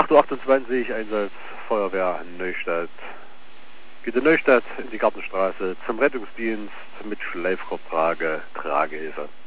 8:28 Uhr, Einsatz Feuerwehr Neustadt. Geht in Neustadt in die Gartenstraße zum Rettungsdienst mit Schleifkorbtrage, Tragehilfe.